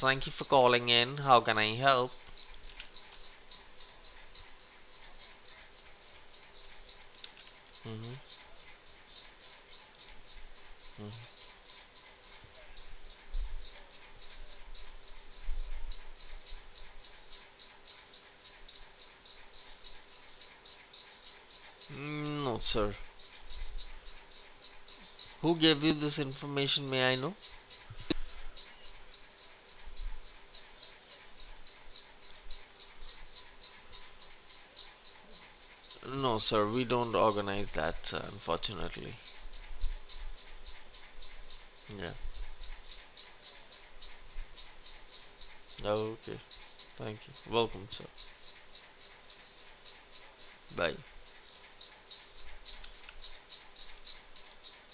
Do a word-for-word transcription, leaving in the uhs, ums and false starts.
Thank you for calling in. How can I help? hmm Mm, No, sir. Who gave you this information, may I know? No, sir, we don't organize that, sir, unfortunately. Yeah. Okay. Thank you. Welcome, sir. Bye.